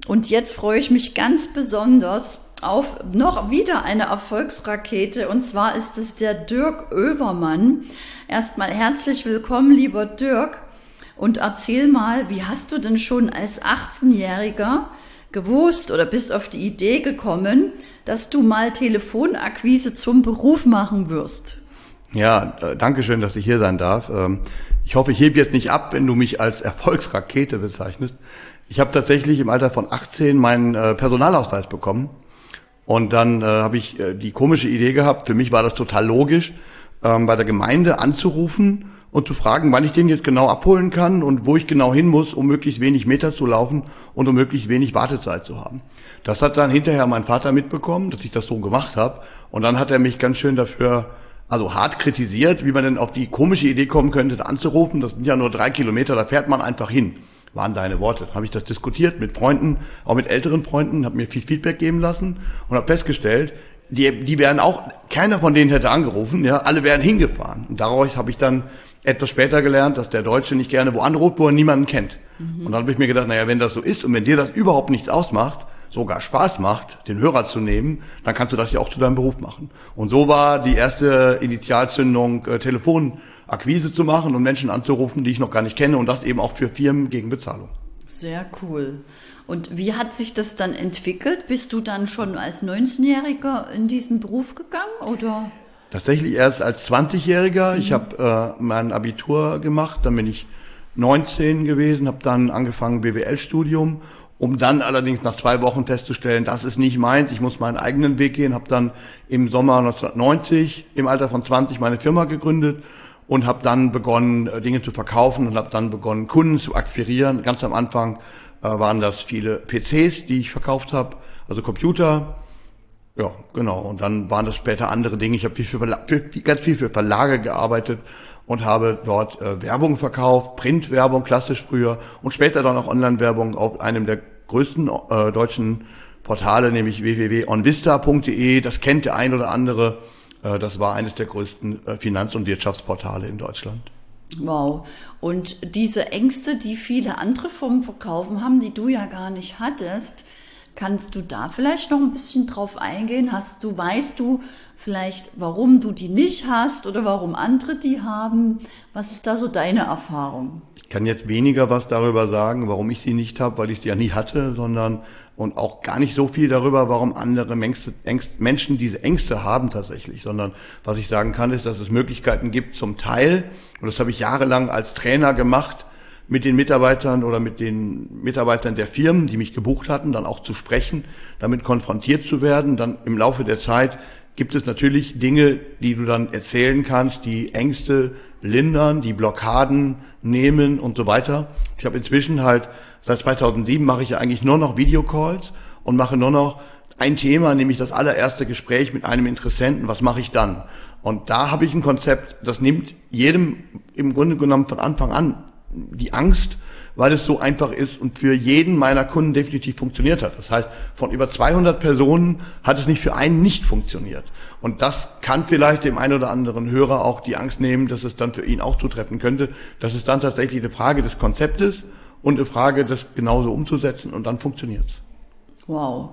Und jetzt freue ich mich ganz besonders auf noch wieder eine Erfolgsrakete. Und zwar ist es der Dirk Oevermann. Erstmal herzlich willkommen, lieber Dirk. Und erzähl mal, wie hast du denn schon als 18-Jähriger gewusst oder bist auf die Idee gekommen, dass du mal Telefonakquise zum Beruf machen wirst? Ja, danke schön, dass ich hier sein darf. Ich hoffe, ich hebe jetzt nicht ab, wenn du mich als Erfolgsrakete bezeichnest. Ich habe tatsächlich im Alter von 18 meinen Personalausweis bekommen. Und dann habe ich die komische Idee gehabt, für mich war das total logisch, bei der Gemeinde anzurufen und zu fragen, wann ich den jetzt genau abholen kann und wo ich genau hin muss, um möglichst wenig Meter zu laufen und um möglichst wenig Wartezeit zu haben. Das hat dann hinterher mein Vater mitbekommen, dass ich das so gemacht habe. Und dann hat er mich ganz schön dafür, also hart kritisiert, wie man denn auf die komische Idee kommen könnte, da anzurufen. Das sind ja nur 3 Kilometer, da fährt man einfach hin. Waren deine Worte. Dann habe ich das diskutiert mit Freunden, auch mit älteren Freunden, habe mir viel Feedback geben lassen und habe festgestellt, die wären auch, keiner von denen hätte angerufen, ja, alle wären hingefahren. Und daraus habe ich dann etwas später gelernt, dass der Deutsche nicht gerne wo anruft, wo er niemanden kennt. Und dann habe ich mir gedacht, naja, wenn das so ist und wenn dir das überhaupt nichts ausmacht, sogar Spaß macht, den Hörer zu nehmen, dann kannst du das ja auch zu deinem Beruf machen. Und so war die erste Initialzündung, Telefonakquise zu machen und Menschen anzurufen, die ich noch gar nicht kenne und das eben auch für Firmen gegen Bezahlung. Sehr cool. Und wie hat sich das dann entwickelt? Bist du dann schon als 19-Jähriger in diesen Beruf gegangen, oder? Tatsächlich erst als 20-Jähriger. Ich habe mein Abitur gemacht, dann bin ich 19 gewesen, habe dann angefangen BWL-Studium, um dann allerdings nach 2 Wochen festzustellen, das ist nicht meins, ich muss meinen eigenen Weg gehen, habe dann im Sommer 1990 im Alter von 20 meine Firma gegründet und habe dann begonnen, Dinge zu verkaufen und habe dann begonnen, Kunden zu akquirieren. Ganz am Anfang waren das viele PCs, die ich verkauft habe, also Computer. Ja, genau. Und dann waren das später andere Dinge. Ich habe ganz viel für Verlage gearbeitet und habe dort Werbung verkauft, Printwerbung, klassisch früher und später dann auch Online-Werbung auf einem der größten deutschen Portale, nämlich www.onvista.de. Das kennt der ein oder andere. Das war eines der größten Finanz- und Wirtschaftsportale in Deutschland. Wow. Und diese Ängste, die viele andere Firmen verkaufen haben, die du ja gar nicht hattest, kannst du da vielleicht noch ein bisschen drauf eingehen? Weißt du vielleicht, warum du die nicht hast oder warum andere die haben? Was ist da so deine Erfahrung? Ich kann jetzt weniger was darüber sagen, warum ich sie nicht habe, weil ich sie ja nie hatte, sondern und auch gar nicht so viel darüber, warum andere Menschen diese Ängste haben tatsächlich, sondern was ich sagen kann, ist, dass es Möglichkeiten gibt zum Teil, und das habe ich jahrelang als Trainer gemacht, mit den Mitarbeitern oder mit den Mitarbeitern der Firmen, die mich gebucht hatten, dann auch zu sprechen, damit konfrontiert zu werden. Dann im Laufe der Zeit gibt es natürlich Dinge, die du dann erzählen kannst, die Ängste lindern, die Blockaden nehmen und so weiter. Ich habe inzwischen seit 2007 mache ich ja eigentlich nur noch Videocalls und mache nur noch ein Thema, nämlich das allererste Gespräch mit einem Interessenten. Was mache ich dann? Und da habe ich ein Konzept, das nimmt jedem im Grunde genommen von Anfang an die Angst, weil es so einfach ist und für jeden meiner Kunden definitiv funktioniert hat. Das heißt, von über 200 Personen hat es nicht für einen nicht funktioniert. Und das kann vielleicht dem einen oder anderen Hörer auch die Angst nehmen, dass es dann für ihn auch zutreffen könnte. Das ist dann tatsächlich eine Frage des Konzeptes und eine Frage, das genauso umzusetzen und dann funktioniert's. Wow.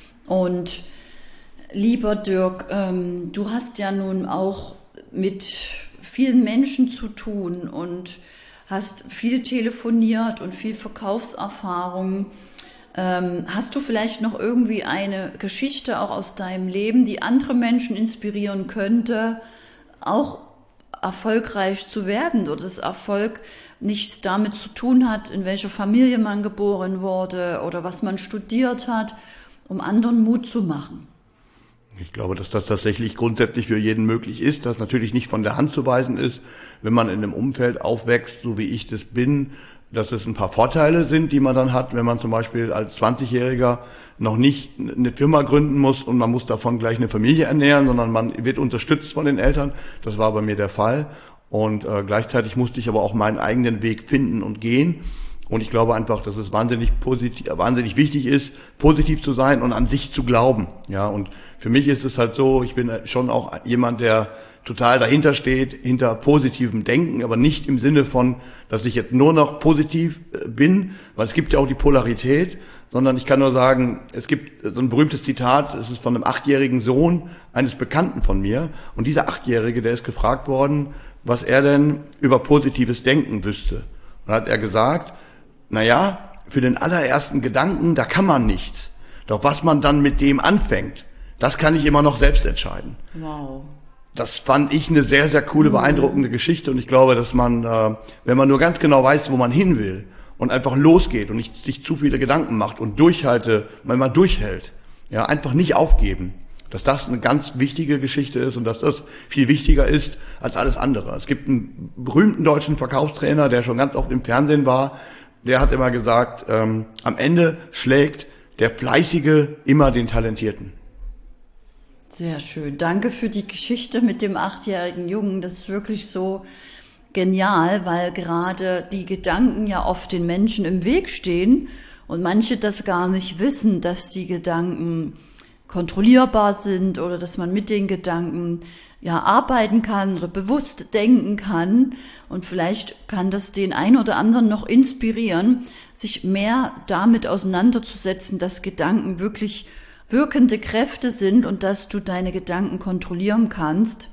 Und lieber Dirk, du hast ja nun auch mit vielen Menschen zu tun und hast viel telefoniert und viel Verkaufserfahrung. Hast du vielleicht noch irgendwie eine Geschichte auch aus deinem Leben, die andere Menschen inspirieren könnte, auch erfolgreich zu werden oder das Erfolg nichts damit zu tun hat, in welcher Familie man geboren wurde oder was man studiert hat, um anderen Mut zu machen? Ich glaube, dass das tatsächlich grundsätzlich für jeden möglich ist, dass natürlich nicht von der Hand zu weisen ist, wenn man in einem Umfeld aufwächst, so wie ich das bin, dass es ein paar Vorteile sind, die man dann hat, wenn man zum Beispiel als 20-Jähriger noch nicht eine Firma gründen muss und man muss davon gleich eine Familie ernähren, sondern man wird unterstützt von den Eltern. Das war bei mir der Fall. Und gleichzeitig musste ich aber auch meinen eigenen Weg finden und gehen. Und ich glaube einfach, dass es wahnsinnig wichtig ist, positiv zu sein und an sich zu glauben. Ja, und für mich ist es halt so, ich bin schon auch jemand, der total dahinter steht, hinter positivem Denken, aber nicht im Sinne von, dass ich jetzt nur noch positiv bin, weil es gibt ja auch die Polarität, sondern ich kann nur sagen, es gibt so ein berühmtes Zitat, es ist von einem 8-jährigen Sohn eines Bekannten von mir. Und dieser 8-Jährige, der ist gefragt worden, was er denn über positives Denken wüsste. Und dann hat er gesagt, naja, für den allerersten Gedanken, da kann man nichts. Doch was man dann mit dem anfängt, das kann ich immer noch selbst entscheiden. Wow. Das fand ich eine sehr, sehr coole, beeindruckende Geschichte. Und ich glaube, dass man, wenn man nur ganz genau weiß, wo man hin will und einfach losgeht und nicht sich zu viele Gedanken macht und wenn man durchhält, ja, einfach nicht aufgeben, dass das eine ganz wichtige Geschichte ist und dass das viel wichtiger ist als alles andere. Es gibt einen berühmten deutschen Verkaufstrainer, der schon ganz oft im Fernsehen war, der hat immer gesagt, am Ende schlägt der Fleißige immer den Talentierten. Sehr schön. Danke für die Geschichte mit dem 8-jährigen Jungen. Das ist wirklich so genial, weil gerade die Gedanken ja oft den Menschen im Weg stehen und manche das gar nicht wissen, dass die Gedanken kontrollierbar sind oder dass man mit den Gedanken ja arbeiten kann oder bewusst denken kann. Und vielleicht kann das den einen oder anderen noch inspirieren, sich mehr damit auseinanderzusetzen, dass Gedanken wirklich wirkende Kräfte sind und dass du deine Gedanken kontrollieren kannst.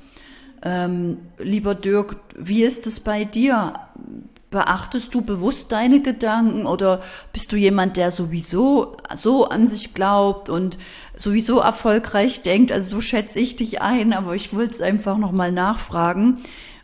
Lieber Dirk, wie ist es bei dir? Beachtest du bewusst deine Gedanken oder bist du jemand, der sowieso so an sich glaubt und sowieso erfolgreich denkt? Also so schätze ich dich ein, aber ich wollte es einfach nochmal nachfragen.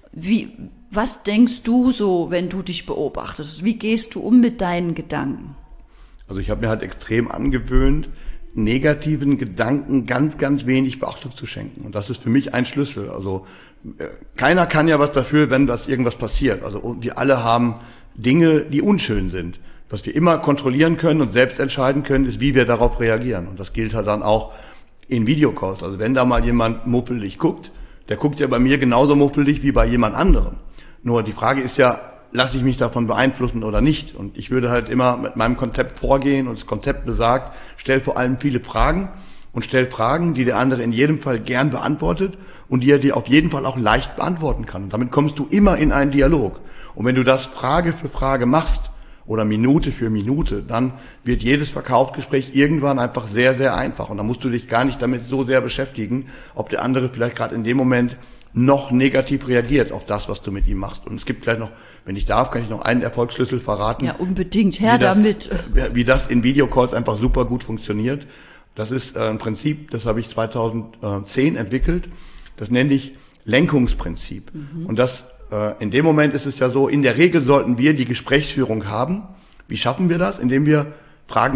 Was denkst du so, wenn du dich beobachtest? Wie gehst du um mit deinen Gedanken? Also ich habe mir halt extrem angewöhnt, negativen Gedanken ganz, ganz wenig Beachtung zu schenken. Und das ist für mich ein Schlüssel. Also keiner kann ja was dafür, wenn irgendwas passiert. Also wir alle haben Dinge, die unschön sind. Was wir immer kontrollieren können und selbst entscheiden können, ist, wie wir darauf reagieren. Und das gilt halt dann auch in Videocalls. Also wenn da mal jemand muffelig guckt, der guckt ja bei mir genauso muffelig wie bei jemand anderem. Nur die Frage ist ja, lasse ich mich davon beeinflussen oder nicht? Und ich würde halt immer mit meinem Konzept vorgehen und das Konzept besagt, stell vor allem viele Fragen und stell Fragen, die der andere in jedem Fall gern beantwortet und die er dir auf jeden Fall auch leicht beantworten kann. Und damit kommst du immer in einen Dialog. Und wenn du das Frage für Frage machst oder Minute für Minute, dann wird jedes Verkaufsgespräch irgendwann einfach sehr, sehr einfach. Und dann musst du dich gar nicht damit so sehr beschäftigen, ob der andere vielleicht gerade in dem Moment noch negativ reagiert auf das, was du mit ihm machst. Und es gibt vielleicht noch, wenn ich darf, kann ich noch einen Erfolgsschlüssel verraten. Ja, unbedingt, her damit. Wie das in Videocalls einfach super gut funktioniert. Das ist ein Prinzip, das habe ich 2010 entwickelt. Das nenne ich Lenkungsprinzip. Und das, in dem Moment ist es ja so, in der Regel sollten wir die Gesprächsführung haben. Wie schaffen wir das? Indem wir Fragen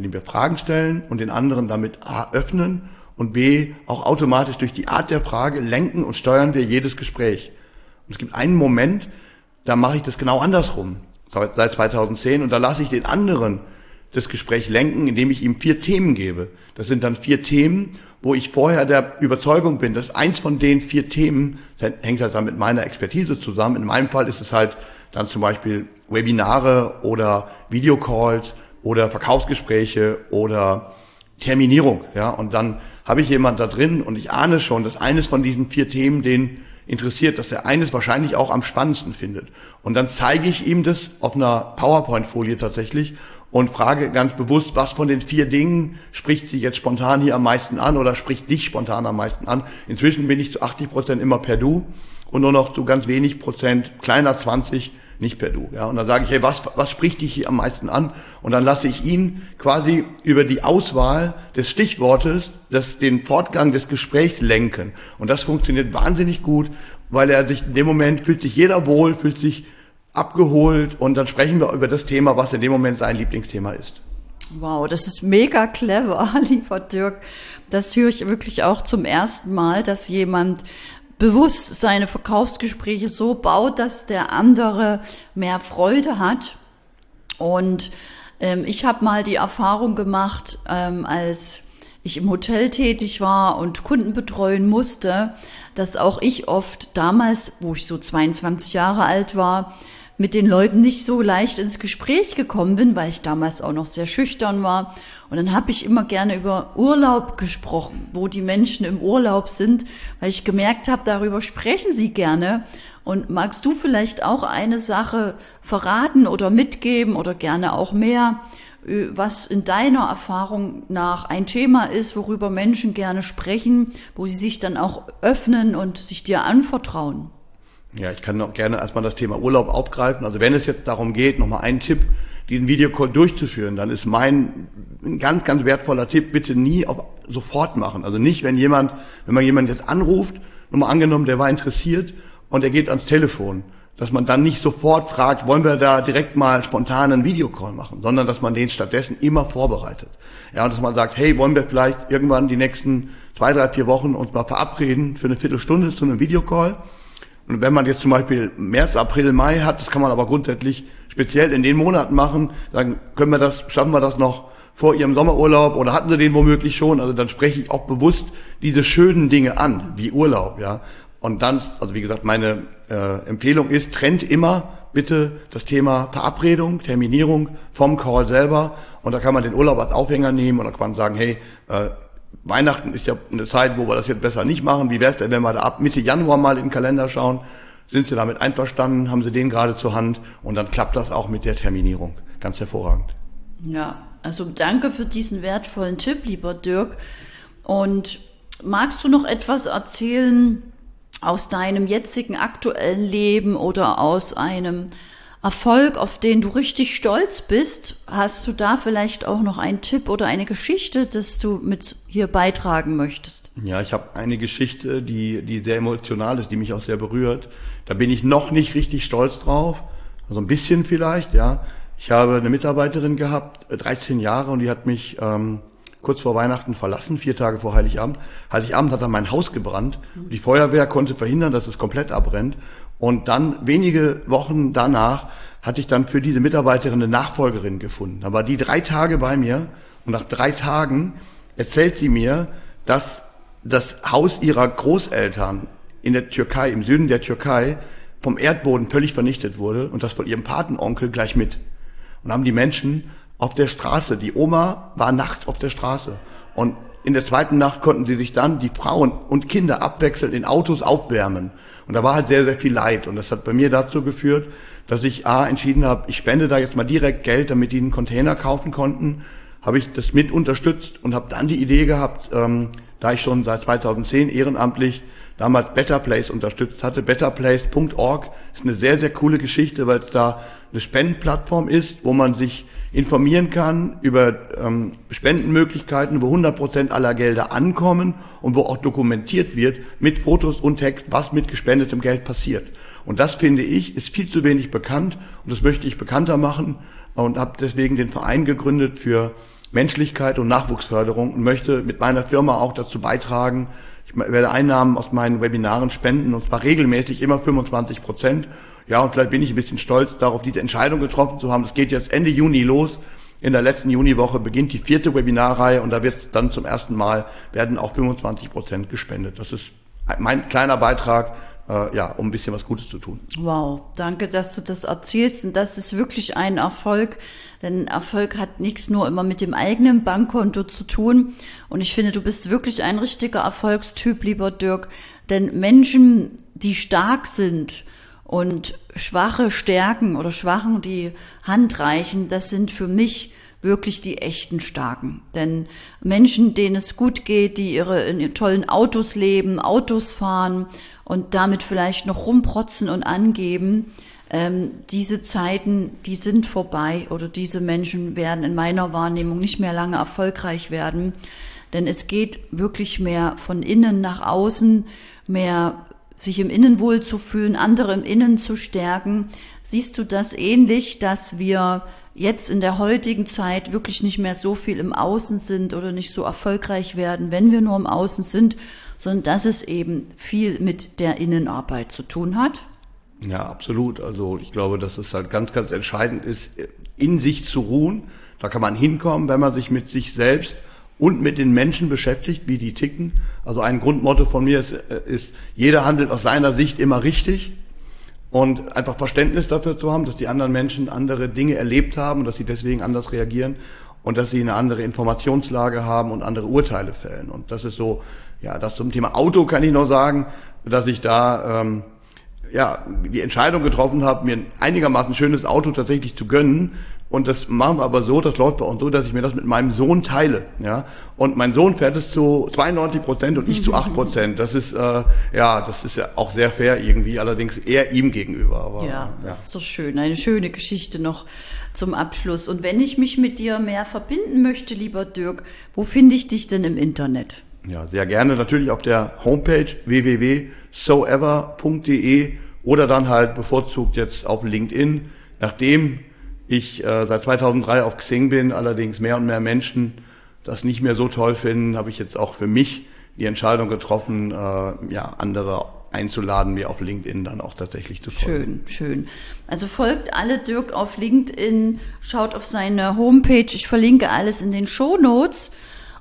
stellen und den anderen damit A, öffnen und B, auch automatisch durch die Art der Frage lenken und steuern wir jedes Gespräch. Und es gibt einen Moment, da mache ich das genau andersrum, seit 2010, und da lasse ich den anderen das Gespräch lenken, indem ich ihm 4 Themen gebe. Das sind dann 4 Themen, wo ich vorher der Überzeugung bin, dass eins von den 4 Themen, das hängt halt dann mit meiner Expertise zusammen. In meinem Fall ist es halt dann zum Beispiel Webinare oder Videocalls oder Verkaufsgespräche oder Terminierung, ja, und dann habe ich jemand da drin und ich ahne schon, dass eines von diesen 4 Themen den interessiert, dass er eines wahrscheinlich auch am spannendsten findet. Und dann zeige ich ihm das auf einer PowerPoint-Folie tatsächlich und frage ganz bewusst, was von den 4 Dingen spricht sie jetzt spontan hier am meisten an oder spricht dich spontan am meisten an. Inzwischen bin ich zu 80% immer per Du und nur noch zu ganz wenig Prozent, kleiner 20, nicht per Du. Ja, und dann sage ich, hey, was spricht dich hier am meisten an? Und dann lasse ich ihn quasi über die Auswahl des Stichwortes den Fortgang des Gesprächs lenken. Und das funktioniert wahnsinnig gut, weil er sich in dem Moment fühlt sich jeder wohl, fühlt sich abgeholt und dann sprechen wir über das Thema, was in dem Moment sein Lieblingsthema ist. Wow, das ist mega clever, lieber Dirk. Das höre ich wirklich auch zum ersten Mal, dass jemand bewusst seine Verkaufsgespräche so baut, dass der andere mehr Freude hat. Und ich habe mal die Erfahrung gemacht, als ich im Hotel tätig war und Kunden betreuen musste, dass auch ich oft damals, wo ich so 22 Jahre alt war, mit den Leuten nicht so leicht ins Gespräch gekommen bin, weil ich damals auch noch sehr schüchtern war. Und dann habe ich immer gerne über Urlaub gesprochen, wo die Menschen im Urlaub sind, weil ich gemerkt habe, darüber sprechen sie gerne. Und magst du vielleicht auch eine Sache verraten oder mitgeben oder gerne auch mehr was in deiner Erfahrung nach ein Thema ist, worüber Menschen gerne sprechen, wo sie sich dann auch öffnen und sich dir anvertrauen. Ja, ich kann auch gerne erstmal das Thema Urlaub aufgreifen. Also wenn es jetzt darum geht, nochmal einen Tipp, diesen Videocall durchzuführen, dann ist ein ganz, ganz wertvoller Tipp, bitte nie auf sofort machen. Also nicht, wenn man jemanden jetzt anruft, nur mal angenommen, der war interessiert und er geht ans Telefon, dass man dann nicht sofort fragt, wollen wir da direkt mal spontan einen Videocall machen, sondern dass man den stattdessen immer vorbereitet. Ja, und dass man sagt, hey, wollen wir vielleicht irgendwann die nächsten 2, 3, 4 Wochen uns mal verabreden für eine Viertelstunde zu einem Videocall. Und wenn man jetzt zum Beispiel März, April, Mai hat, das kann man aber grundsätzlich speziell in den Monaten machen, dann schaffen wir das noch vor Ihrem Sommerurlaub oder hatten Sie den womöglich schon? Also dann spreche ich auch bewusst diese schönen Dinge an, wie Urlaub, ja. Und dann, also wie gesagt, meine Empfehlung ist, trennt immer bitte das Thema Verabredung, Terminierung vom Call selber. Und da kann man den Urlaub als Aufhänger nehmen und dann kann man sagen, hey, Weihnachten ist ja eine Zeit, wo wir das jetzt besser nicht machen. Wie wäre es denn, wenn wir da ab Mitte Januar mal in den Kalender schauen? Sind Sie damit einverstanden? Haben Sie den gerade zur Hand? Und dann klappt das auch mit der Terminierung. Ganz hervorragend. Ja, also danke für diesen wertvollen Tipp, lieber Dirk. Und magst du noch etwas erzählen aus deinem jetzigen aktuellen Leben oder aus einem Erfolg, auf den du richtig stolz bist? Hast du da vielleicht auch noch einen Tipp oder eine Geschichte, das du mit hier beitragen möchtest? Ja, ich habe eine Geschichte, die sehr emotional ist, die mich auch sehr berührt. Da bin ich noch nicht richtig stolz drauf, also ein bisschen vielleicht, ja. Ich habe eine Mitarbeiterin gehabt, 13 Jahre, und die hat mich kurz vor Weihnachten verlassen, 4 Tage vor Heiligabend. Heiligabend hat dann mein Haus gebrannt. Die Feuerwehr konnte verhindern, dass es komplett abbrennt. Und dann, wenige Wochen danach, hatte ich dann für diese Mitarbeiterin eine Nachfolgerin gefunden. Da war die 3 Tage bei mir und nach 3 Tagen erzählt sie mir, dass das Haus ihrer Großeltern in der Türkei, im Süden der Türkei, vom Erdboden völlig vernichtet wurde und das von ihrem Patenonkel gleich mit. Und haben die Menschen auf der Straße, die Oma war nachts auf der Straße und in der zweiten Nacht konnten sie sich dann, die Frauen und Kinder, abwechselnd in Autos aufwärmen. Und da war halt sehr, sehr viel Leid. Und das hat bei mir dazu geführt, dass ich entschieden habe, ich spende da jetzt mal direkt Geld, damit die einen Container kaufen konnten. Habe ich das mit unterstützt und habe dann die Idee gehabt, da ich schon seit 2010 ehrenamtlich damals Better Place unterstützt hatte. betterplace.org ist eine sehr, sehr coole Geschichte, weil es da eine Spendenplattform ist, wo man sich informieren kann über Spendenmöglichkeiten, wo 100% aller Gelder ankommen und wo auch dokumentiert wird mit Fotos und Text, was mit gespendetem Geld passiert. Und das, finde ich, ist viel zu wenig bekannt und das möchte ich bekannter machen und habe deswegen den Verein gegründet für Menschlichkeit und Nachwuchsförderung und möchte mit meiner Firma auch dazu beitragen. Ich werde Einnahmen aus meinen Webinaren spenden und zwar regelmäßig immer 25%. Ja, und vielleicht bin ich ein bisschen stolz darauf, diese Entscheidung getroffen zu haben. Es geht jetzt Ende Juni los. In der letzten Juniwoche beginnt die 4. Webinarreihe und da wird dann zum ersten Mal, werden auch 25% gespendet. Das ist mein kleiner Beitrag, um ein bisschen was Gutes zu tun. Wow, danke, dass du das erzählst. Und das ist wirklich ein Erfolg, denn Erfolg hat nichts nur immer mit dem eigenen Bankkonto zu tun. Und ich finde, du bist wirklich ein richtiger Erfolgstyp, lieber Dirk. Denn Menschen, die stark sind und Schwache stärken oder Schwachen die Hand reichen, das sind für mich wirklich die echten Starken. Denn Menschen, denen es gut geht, die in tollen Autos leben, Autos fahren und damit vielleicht noch rumprotzen und angeben, diese Zeiten, die sind vorbei oder diese Menschen werden in meiner Wahrnehmung nicht mehr lange erfolgreich werden. Denn es geht wirklich mehr von innen nach außen, mehr sich im Innen wohlzufühlen, andere im Innen zu stärken. Siehst du das ähnlich, dass wir jetzt in der heutigen Zeit wirklich nicht mehr so viel im Außen sind oder nicht so erfolgreich werden, wenn wir nur im Außen sind, sondern dass es eben viel mit der Innenarbeit zu tun hat? Ja, absolut. Also ich glaube, dass es halt ganz, ganz entscheidend ist, in sich zu ruhen. Da kann man hinkommen, wenn man sich mit sich selbst und mit den Menschen beschäftigt, wie die ticken. Also ein Grundmotto von mir ist, jeder handelt aus seiner Sicht immer richtig und einfach Verständnis dafür zu haben, dass die anderen Menschen andere Dinge erlebt haben und dass sie deswegen anders reagieren und dass sie eine andere Informationslage haben und andere Urteile fällen. Und das ist so, ja, das zum Thema Auto kann ich noch sagen, dass ich da die Entscheidung getroffen habe, mir ein einigermaßen schönes Auto tatsächlich zu gönnen, Und das machen wir aber so, das läuft bei uns so, dass ich mir das mit meinem Sohn teile. Ja? Und mein Sohn fährt es zu 92% und ich zu 8%. Das ist das ist ja auch sehr fair irgendwie, allerdings eher ihm gegenüber. Aber, das ist doch schön. Eine schöne Geschichte noch zum Abschluss. Und wenn ich mich mit dir mehr verbinden möchte, lieber Dirk, wo finde ich dich denn im Internet? Ja, sehr gerne. Natürlich auf der Homepage www.soever.de oder dann halt bevorzugt jetzt auf LinkedIn. Nachdem ich seit 2003 auf Xing bin, allerdings mehr und mehr Menschen das nicht mehr so toll finden, habe ich jetzt auch für mich die Entscheidung getroffen, andere einzuladen, mir auf LinkedIn dann auch tatsächlich zu folgen. Schön. Also folgt alle Dirk auf LinkedIn, schaut auf seine Homepage, ich verlinke alles in den Shownotes.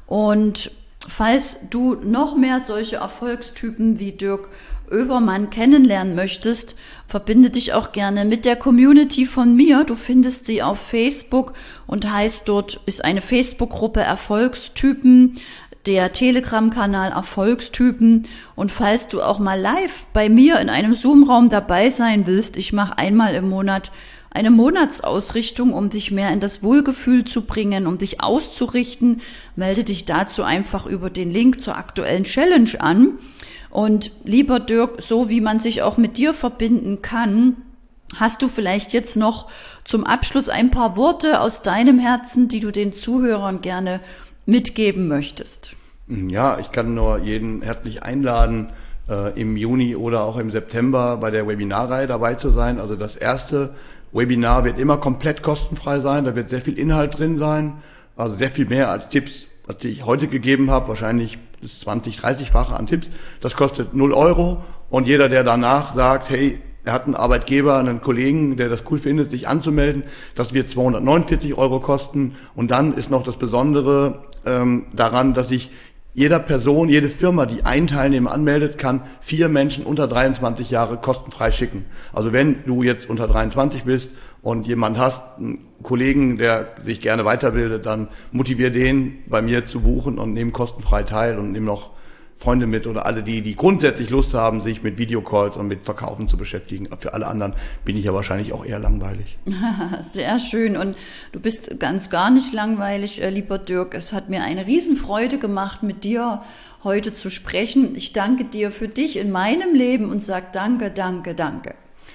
Und falls du noch mehr solche Erfolgstypen wie Dirk Oevermann kennenlernen möchtest, verbinde dich auch gerne mit der Community von mir. Du findest sie auf Facebook und ist eine Facebook-Gruppe Erfolgstypen, der Telegram-Kanal Erfolgstypen. Und falls du auch mal live bei mir in einem Zoom-Raum dabei sein willst, ich mache einmal im Monat eine Monatsausrichtung, um dich mehr in das Wohlgefühl zu bringen, um dich auszurichten, melde dich dazu einfach über den Link zur aktuellen Challenge an. Und lieber Dirk, so wie man sich auch mit dir verbinden kann, hast du vielleicht jetzt noch zum Abschluss ein paar Worte aus deinem Herzen, die du den Zuhörern gerne mitgeben möchtest? Ja, ich kann nur jeden herzlich einladen, im Juni oder auch im September bei der Webinarreihe dabei zu sein. Also das erste Webinar wird immer komplett kostenfrei sein, da wird sehr viel Inhalt drin sein, also sehr viel mehr als Tipps, was ich heute gegeben habe, wahrscheinlich das 20-, 30-fache an Tipps. Das kostet 0 Euro und jeder, der danach sagt, hey, er hat einen Arbeitgeber, einen Kollegen, der das cool findet, sich anzumelden, das wird 249 Euro kosten. Und dann ist noch das Besondere daran, dass ich jeder Person, jede Firma, die einen Teilnehmer anmeldet, kann 4 Menschen unter 23 Jahre kostenfrei schicken. Also wenn du jetzt unter 23 bist und jemand hast, einen Kollegen, der sich gerne weiterbildet, dann motivier den, bei mir zu buchen und nimm kostenfrei teil und nimm noch Freunde mit oder alle, die grundsätzlich Lust haben, sich mit Videocalls und mit Verkaufen zu beschäftigen. Für alle anderen bin ich ja wahrscheinlich auch eher langweilig. Sehr schön. Und du bist ganz gar nicht langweilig, lieber Dirk. Es hat mir eine Riesenfreude gemacht, mit dir heute zu sprechen. Ich danke dir für dich in meinem Leben und sage danke, danke, danke.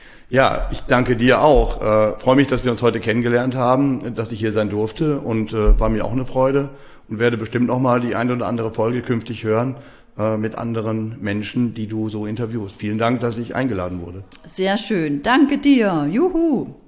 Ja, ich danke dir auch. Freue mich, dass wir uns heute kennengelernt haben, dass ich hier sein durfte und war mir auch eine Freude und werde bestimmt noch mal die eine oder andere Folge künftig hören mit anderen Menschen, die du so interviewst. Vielen Dank, dass ich eingeladen wurde. Sehr schön. Danke dir. Juhu.